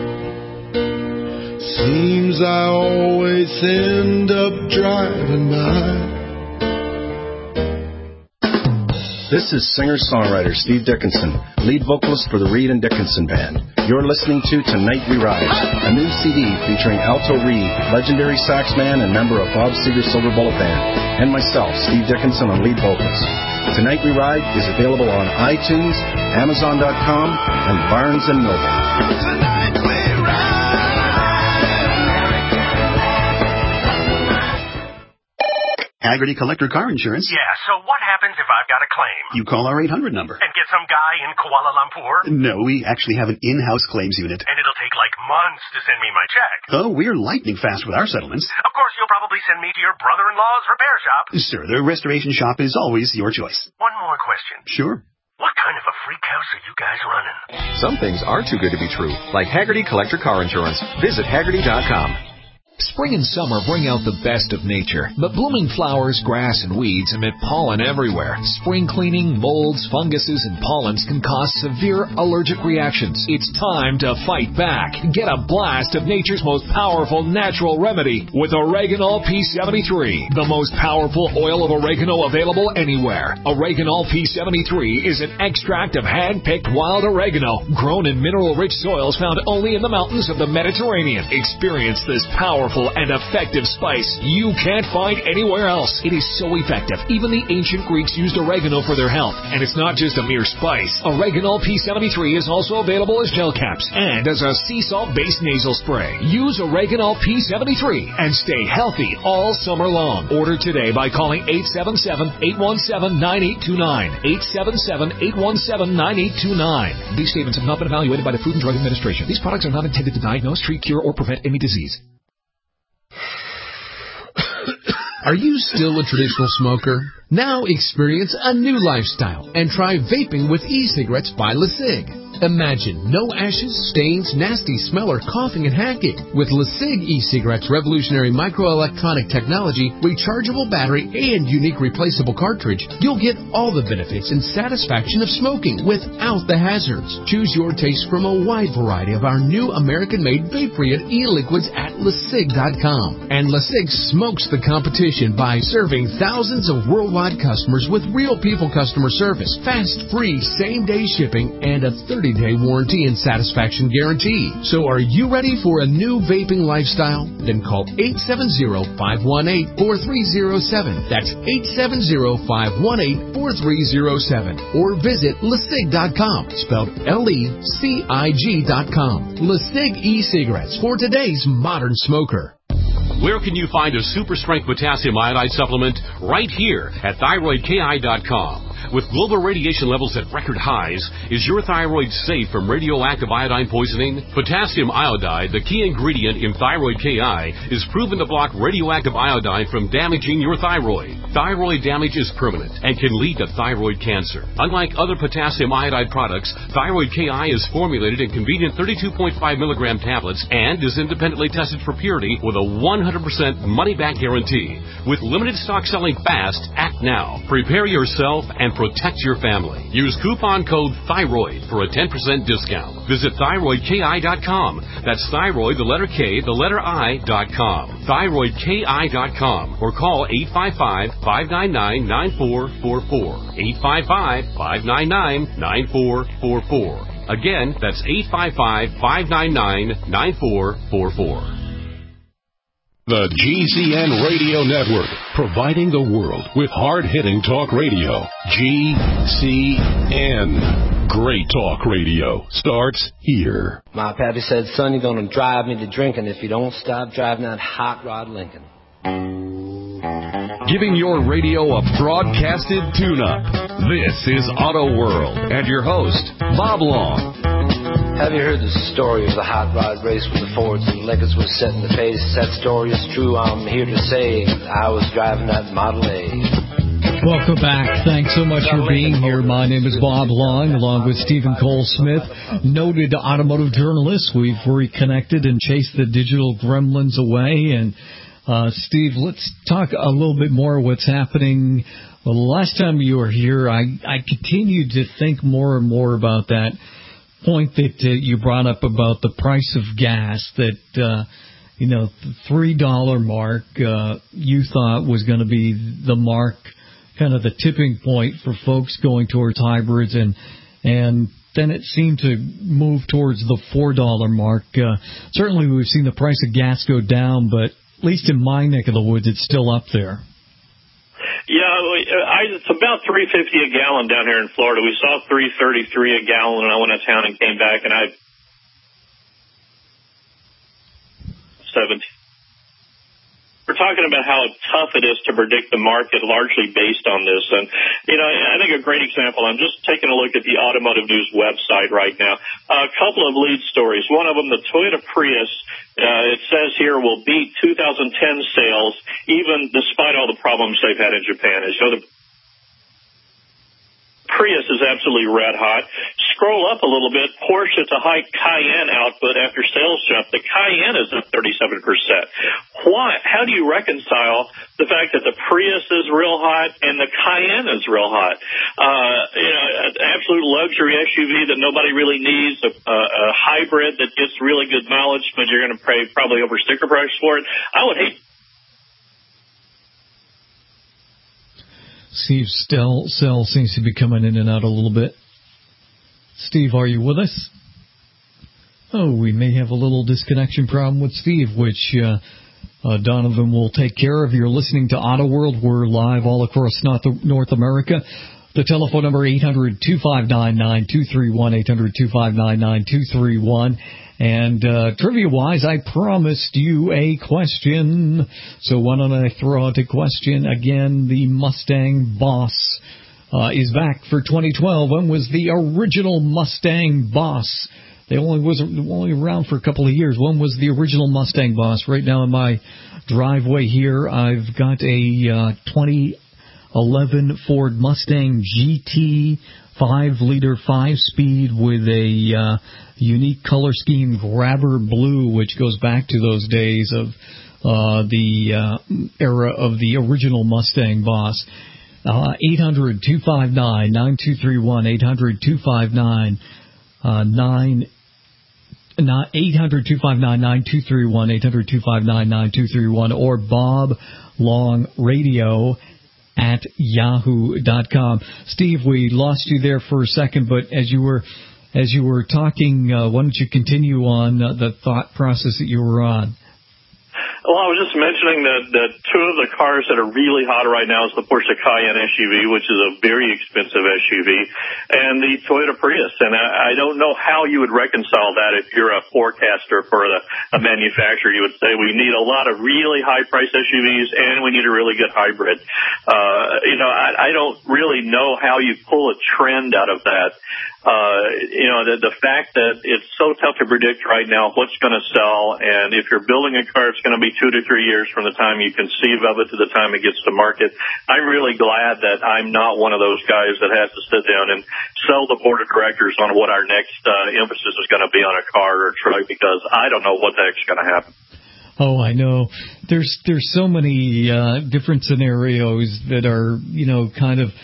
Seems I always end up driving by. This is singer-songwriter Steve Dickinson, lead vocalist for the Reed and Dickinson Band. You're listening to Tonight We Ride, a new C D featuring Alto Reed, legendary saxman and member of Bob Seger's Silver Bullet Band, and myself, Steve Dickinson, on lead vocals. Tonight We Ride is available on iTunes, Amazon dot com, and Barnes and Noble. Tonight we ride. Haggerty Collector Car Insurance. Yeah, so what happens if I've got a claim? You call our eight hundred number. And get some guy in Kuala Lumpur? No, we actually have an in-house claims unit. And it'll take like months to send me my check. Oh, we're lightning fast with our settlements. Of course, you'll probably send me to your brother-in-law's repair shop. Sir, the restoration shop is always your choice. One more question. Sure. What kind of a freak house are you guys running? Some things are too good to be true, like Haggerty Collector Car Insurance. Visit Haggerty dot com. Spring and summer bring out the best of nature, but blooming flowers, grass, and weeds emit pollen everywhere. Spring cleaning, molds, funguses, and pollens can cause severe allergic reactions. It's time to fight back. Get a blast of nature's most powerful natural remedy with Oreganol P seventy-three, the most powerful oil of oregano available anywhere. Oreganol P seventy-three is an extract of hand-picked wild oregano grown in mineral-rich soils found only in the mountains of the Mediterranean. Experience this powerful and effective spice you can't find anywhere else. It is so effective, even the ancient Greeks used oregano for their health. And it's not just a mere spice. Oreganol P seventy-three is also available as gel caps and as a sea salt-based nasal spray. Use Oreganol P seventy-three and stay healthy all summer long. Order today by calling eight seven seven, eight one seven, nine eight two nine. eight seven seven, eight one seven, nine eight two nine. These statements have not been evaluated by the Food and Drug Administration. These products are not intended to diagnose, treat, cure, or prevent any disease. Are you still a traditional smoker? Now experience a new lifestyle and try vaping with e-cigarettes by LeSig. Imagine no ashes, stains, nasty smell, or coughing and hacking. With LeSig e-cigarettes' revolutionary microelectronic technology, rechargeable battery, and unique replaceable cartridge, you'll get all the benefits and satisfaction of smoking without the hazards. Choose your taste from a wide variety of our new American-made vape-free e-liquids at LeSig dot com. And LeSig smokes the competition by serving thousands of worldwide customers with real people customer service, fast, free, same-day shipping, and a thirty-day warranty and satisfaction guarantee. So are you ready for a new vaping lifestyle? Then call eight seven zero, five one eight, four three zero seven. That's eight seven zero, five one eight, four three zero seven. Or visit LeSig dot com, spelled L E C I G dot com. LeSig e-cigarettes for today's modern smoker. Where can you find a super strength potassium iodide supplement? Right here at thyroid K I dot com. With global radiation levels at record highs, is your thyroid safe from radioactive iodine poisoning? Potassium iodide, the key ingredient in Thyroid K I, is proven to block radioactive iodine from damaging your thyroid. Thyroid damage is permanent and can lead to thyroid cancer. Unlike other potassium iodide products, Thyroid K I is formulated in convenient thirty-two point five milligram tablets and is independently tested for purity with a one hundred percent money-back guarantee. With limited stock selling fast, act now. Prepare yourself and protect your family. Use coupon code THYROID for a ten percent discount. Visit thyroid K I dot com. That's thyroid, the letter K, the letter I, dot com. thyroid K I dot com. Or call eight five five, five nine nine, nine four four four. eight five five, five nine nine, nine four four four. Again, that's eight five five, five nine nine, nine four four four. The G C N Radio Network, providing the world with hard-hitting talk radio. G C N. Great talk radio starts here. My pappy said, son, you're going to drive me to drinking if you don't stop driving that hot rod Lincoln. Giving your radio a broadcasted tune-up. This is Auto World and your host, Bob Long. Have you heard the story of the hot rod race with the Fords and Lincolns was setting the pace? That story is true, I'm here to say I was driving that Model A. Welcome back. Thanks so much for being here. My name is Bob Long, along with Stephen Cole Smith, noted automotive journalist. We've reconnected and chased the digital gremlins away. And, uh, Steve, let's talk a little bit more what's happening. Well, the last time you were here, I, I continued to think more and more about that point that uh, you brought up about the price of gas, that, uh, you know, the three dollar mark uh, you thought was going to be the mark, kind of the tipping point for folks going towards hybrids, and and then it seemed to move towards the four dollar mark. Uh, certainly we've seen the price of gas go down, but at least in my neck of the woods, it's still up there. Yeah, I, it's about three fifty a gallon down here in Florida. We saw three thirty-three a gallon when I went to town and came back, and I seventeen. We're talking about how tough it is to predict the market, largely based on this. And, you know, I think a great example, I'm just taking a look at the Automotive News website right now. A couple of lead stories. One of them, the Toyota Prius, uh, it says here, will beat two thousand ten sales, even despite all the problems they've had in Japan. As you know, the Prius is absolutely red hot. Scroll up a little bit. Porsche, it's a high Cayenne output after sales jump. The Cayenne is at thirty-seven percent. Why? How do you reconcile the fact that the Prius is real hot and the Cayenne is real hot? Uh, you know, an absolute luxury S U V that nobody really needs, a, a, a hybrid that gets really good mileage, but you're going to pay probably over sticker price for it. I would hate. Steve's still, cell seems to be coming in and out a little bit. Steve, are you with us? Oh, we may have a little disconnection problem with Steve, which uh, uh, Donovan will take care of. You're listening to Auto World. We're live all across North, North America. The telephone number, eight hundred, two five nine, nine two three one, eight hundred, two five nine, nine two three one. And uh, trivia-wise, I promised you a question, so why don't I throw out a question again? The Mustang Boss uh, is back for twenty twelve. When was the original Mustang Boss? They only was only around for a couple of years. When was the original Mustang Boss? Right now in my driveway here. I've got a uh, twenty eleven Ford Mustang G T, five liter, five speed with a uh, unique color scheme, grabber blue, which goes back to those days of uh, the uh, era of the original Mustang boss. Uh, eight hundred, two five nine, nine two three one, eight hundred, two five nine, nine eight hundred, two five nine, nine two three one, eight hundred, two five nine, nine two three one, or Bob Long Radio at yahoo dot com. Steve, we lost you there for a second, but as you were as you were talking, uh, why don't you continue on uh, the thought process that you were on? Well, I was just mentioning that, that two of the cars that are really hot right now is the Porsche Cayenne S U V, which is a very expensive S U V, and the Toyota Prius. And I, I don't know how you would reconcile that if you're a forecaster for the, a manufacturer. You would say we need a lot of really high-priced S U Vs and we need a really good hybrid. Uh, you know, I, I don't really know how you pull a trend out of that. Uh, you know, the, the fact that it's so tough to predict right now what's going to sell, and if you're building a car, it's going to be two to three years from the time you conceive of it to the time it gets to market. I'm really glad that I'm not one of those guys that has to sit down and sell the board of directors on what our next uh, emphasis is going to be on a car or a truck, because I don't know what the heck's going to happen. Oh, I know. There's there's so many uh, different scenarios that are, you know, kind of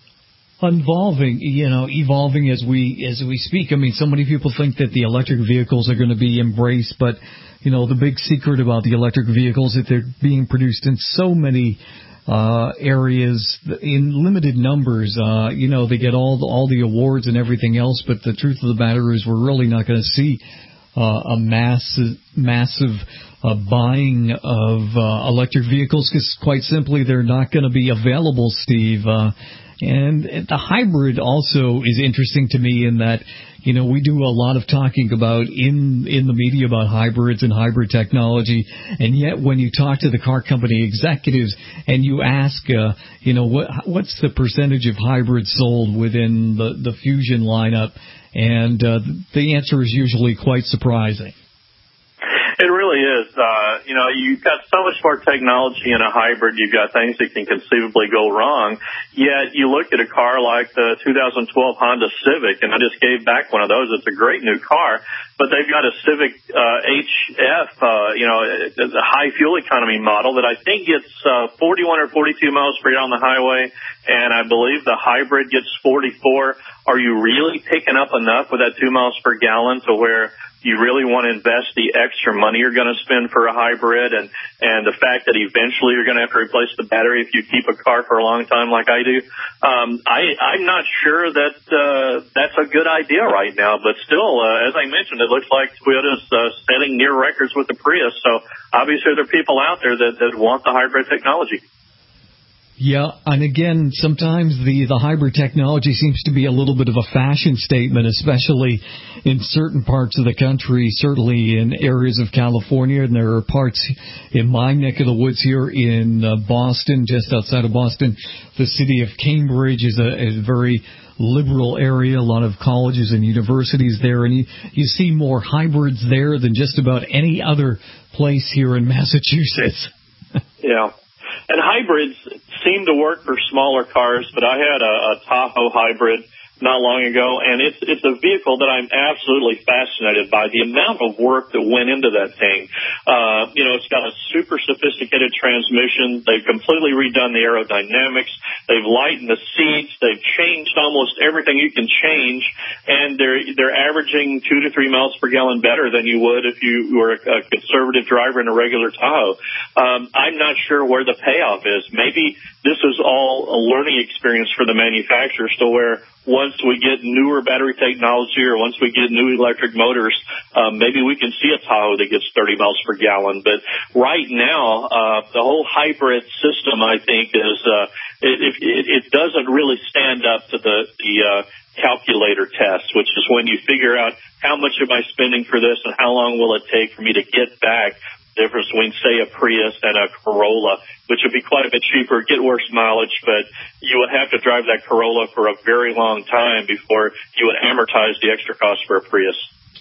evolving, you know, evolving as we as we speak. I mean, so many people think that the electric vehicles are going to be embraced, but you know, the big secret about the electric vehicles is that they're being produced in so many uh areas in limited numbers. Uh, you know, they get all the, all the awards and everything else, but the truth of the matter is we're really not going to see uh, a massive massive uh, buying of uh, electric vehicles, because quite simply they're not going to be available, Steve. Uh, And the hybrid also is interesting to me in that, you know, we do a lot of talking about in in the media about hybrids and hybrid technology, and yet when you talk to the car company executives and you ask, uh, you know, what what's the percentage of hybrids sold within the, the Fusion lineup, and uh, the answer is usually quite surprising. It really is. Uh, you know, you've got so much more technology in a hybrid. You've got things that can conceivably go wrong. Yet you look at a car like the two thousand twelve Honda Civic, and I just gave back one of those. It's a great new car, but they've got a Civic uh, H F, uh, you know, a high fuel economy model that I think gets uh, forty-one or forty-two miles per gallon on the highway, and I believe the hybrid gets forty-four. Are you really picking up enough with that two miles per gallon to where you really want to invest the extra money you're going to spend for a hybrid, and, and the fact that eventually you're going to have to replace the battery if you keep a car for a long time like I do? Um, I, I'm not sure that uh, that's a good idea right now, but still, uh, as I mentioned, it looks like Toyota's uh, setting near records with the Prius, so obviously there are people out there that, that want the hybrid technology. Yeah, and again, sometimes the, the hybrid technology seems to be a little bit of a fashion statement, especially in certain parts of the country, certainly in areas of California, and there are parts in my neck of the woods here in uh, Boston, just outside of Boston. The city of Cambridge is a, is a very liberal area, a lot of colleges and universities there, and you, you see more hybrids there than just about any other place here in Massachusetts. Yeah. And hybrids seem to work for smaller cars, but I had a, a Tahoe hybrid not long ago, and it's it's a vehicle that I'm absolutely fascinated by, the amount of work that went into that thing. Uh, you know, it's got a super sophisticated transmission. They've completely redone the aerodynamics. They've lightened the seats. They've changed almost everything you can change, and they're they're averaging two to three miles per gallon better than you would if you were a, a conservative driver in a regular Tahoe. Um, I'm not sure where the payoff is. Maybe this is all a learning experience for the manufacturers, to where once we get newer battery technology or once we get new electric motors, um, maybe we can see a Tahoe that gets thirty miles per gallon. But right now, uh, the whole hybrid system, I think, is uh, it, it, it doesn't really stand up to the, the uh, calculator test, which is when you figure out how much am I spending for this and how long will it take for me to get back the difference between, say, a Prius and a Corolla, which would be quite a bit cheaper, get worse mileage, but you would have to drive that Corolla for a very long time before you would amortize the extra cost for a Prius.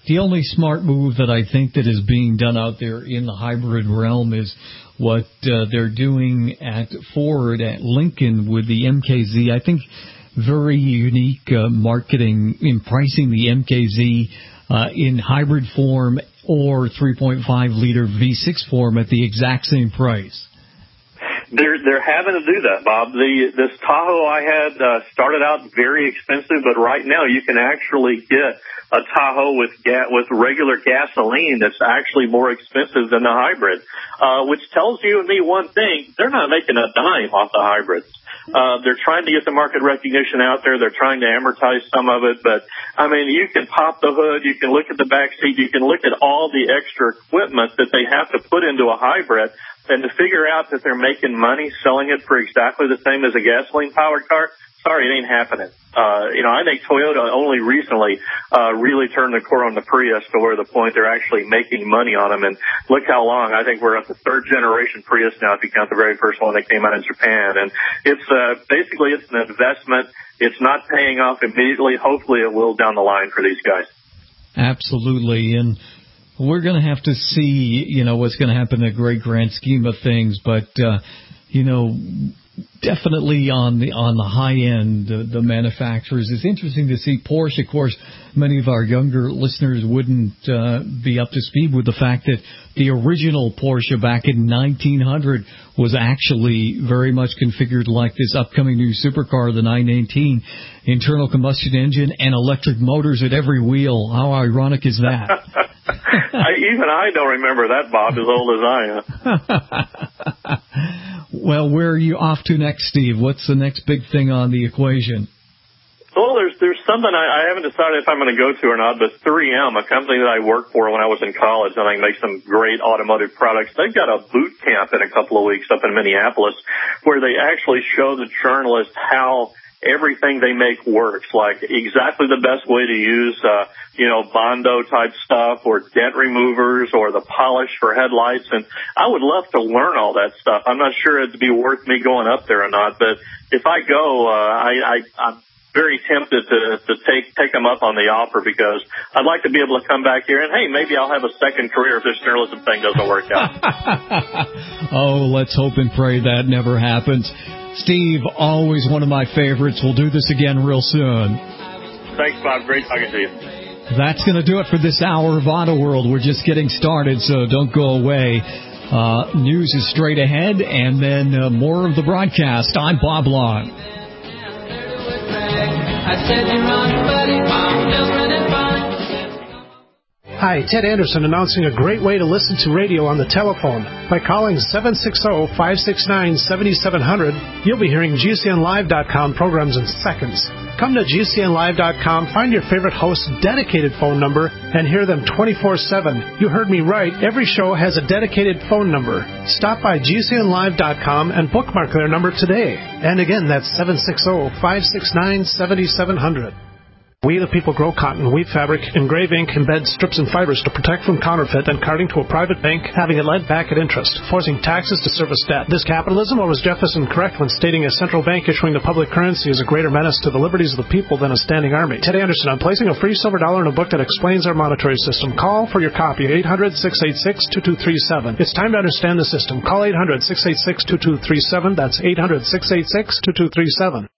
The only smart move that I think that is being done out there in the hybrid realm is what uh, they're doing at Ford, at Lincoln with the M K Z. I think very unique uh, marketing in pricing the M K Z uh, in hybrid form or three point five liter V six form at the exact same price. They're they're having to do that, Bob. The this Tahoe I had uh, started out very expensive, but right now you can actually get a Tahoe with ga- with regular gasoline that's actually more expensive than the hybrid, uh, which tells you and me one thing: they're not making a dime off the hybrids. Uh, they're trying to get the market recognition out there. They're trying to amortize some of it, but I mean, you can pop the hood, you can look at the back seat, you can look at all the extra equipment that they have to put into a hybrid. And to figure out that they're making money selling it for exactly the same as a gasoline-powered car, sorry, it ain't happening. Uh, you know, I think Toyota only recently uh, really turned the corner on the Prius to where the point they're actually making money on them. And look how long. I think we're at the third generation Prius now, if you count the very first one that came out in Japan. And it's uh, basically it's an investment. It's not paying off immediately. Hopefully it will down the line for these guys. Absolutely. And we're going to have to see, you know, what's going to happen in the great grand scheme of things. But, uh, you know, definitely on the on the high end, uh, the manufacturers. It's interesting to see Porsche. Of course, many of our younger listeners wouldn't uh, be up to speed with the fact that the original Porsche back in nineteen hundred was actually very much configured like this upcoming new supercar, the nine eighteen, internal combustion engine and electric motors at every wheel. How ironic is that? I, even I don't remember that, Bob, as old as I am. Well, where are you off to next, Steve? What's the next big thing on the equation? Well, there's there's something I, I haven't decided if I'm going to go to or not, but three M, a company that I worked for when I was in college, and I make some great automotive products, they've got a boot camp in a couple of weeks up in Minneapolis where they actually show the journalists how everything they make works, like exactly the best way to use, uh, you know, Bondo type stuff or dent removers or the polish for headlights. And I would love to learn all that stuff. I'm not sure it'd be worth me going up there or not, but if I go, uh, I, I, I'm very tempted to, to take, take them up on the offer because I'd like to be able to come back here and, hey, maybe I'll have a second career if this journalism thing doesn't work out. Oh, let's hope and pray that never happens. Steve, always one of my favorites. We'll do this again real soon. Thanks, Bob. Great talking to you. That's going to do it for this hour of Auto World. We're just getting started, so don't go away. Uh, news is straight ahead, and then uh, more of the broadcast. I'm Bob Long. Hi, Ted Anderson announcing a great way to listen to radio on the telephone. By calling seven six zero, five six nine, seven seven zero zero, you'll be hearing G C N live dot com programs in seconds. Come to G C N live dot com, find your favorite host's dedicated phone number, and hear them twenty-four seven. You heard me right. Every show has a dedicated phone number. Stop by G C N live dot com and bookmark their number today. And again, that's seven six zero, five six nine, seven seven zero zero. We the people grow cotton, weave fabric, engrave ink, embed strips and fibers to protect from counterfeit and carting to a private bank, having it lent back at interest, forcing taxes to service debt. This capitalism, or was Jefferson correct when stating a central bank issuing the public currency is a greater menace to the liberties of the people than a standing army? Ted Anderson, I'm placing a free silver dollar in a book that explains our monetary system. Call for your copy, eight hundred, six eight six, two two three seven. It's time to understand the system. Call eight hundred, six eight six, two two three seven. That's eight hundred, six eight six, two two three seven.